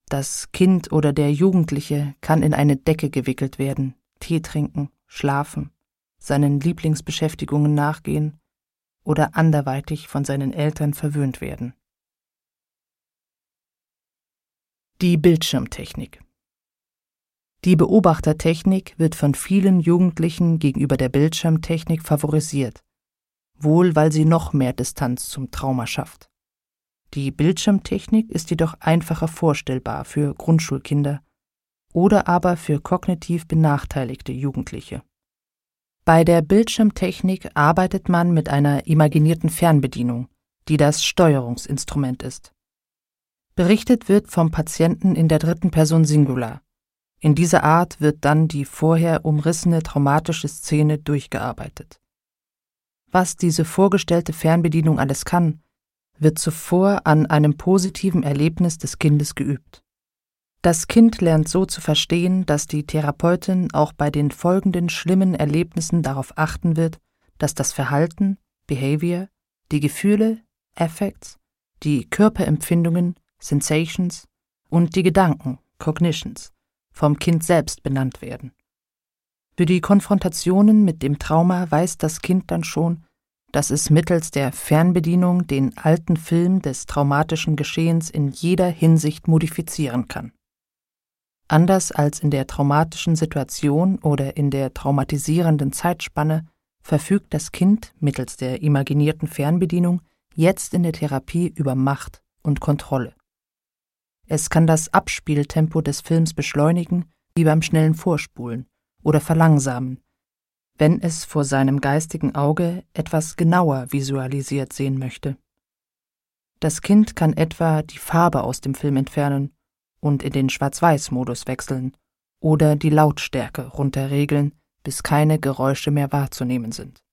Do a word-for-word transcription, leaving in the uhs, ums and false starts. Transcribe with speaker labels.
Speaker 1: Das Kind oder der Jugendliche kann in eine Decke gewickelt werden, Tee trinken, schlafen, seinen Lieblingsbeschäftigungen nachgehen oder anderweitig von seinen Eltern verwöhnt werden. Die Bildschirmtechnik. Die Beobachtertechnik wird von vielen Jugendlichen gegenüber der Bildschirmtechnik favorisiert, wohl weil sie noch mehr Distanz zum Trauma schafft. Die Bildschirmtechnik ist jedoch einfacher vorstellbar für Grundschulkinder oder aber für kognitiv benachteiligte Jugendliche. Bei der Bildschirmtechnik arbeitet man mit einer imaginierten Fernbedienung, die das Steuerungsinstrument ist. Berichtet wird vom Patienten in der dritten Person Singular. In dieser Art wird dann die vorher umrissene traumatische Szene durchgearbeitet. Was diese vorgestellte Fernbedienung alles kann, wird zuvor an einem positiven Erlebnis des Kindes geübt. Das Kind lernt so zu verstehen, dass die Therapeutin auch bei den folgenden schlimmen Erlebnissen darauf achten wird, dass das Verhalten, Behavior, die Gefühle, Affects, die Körperempfindungen, Sensations und die Gedanken, Cognitions, vom Kind selbst benannt werden. Für die Konfrontationen mit dem Trauma weiß das Kind dann schon, dass es mittels der Fernbedienung den alten Film des traumatischen Geschehens in jeder Hinsicht modifizieren kann. Anders als in der traumatischen Situation oder in der traumatisierenden Zeitspanne verfügt das Kind mittels der imaginierten Fernbedienung jetzt in der Therapie über Macht und Kontrolle. Es kann das Abspieltempo des Films beschleunigen, wie beim schnellen Vorspulen, oder verlangsamen, wenn es vor seinem geistigen Auge etwas genauer visualisiert sehen möchte. Das Kind kann etwa die Farbe aus dem Film entfernen und in den Schwarz-Weiß-Modus wechseln oder die Lautstärke runterregeln, bis keine Geräusche mehr wahrzunehmen sind.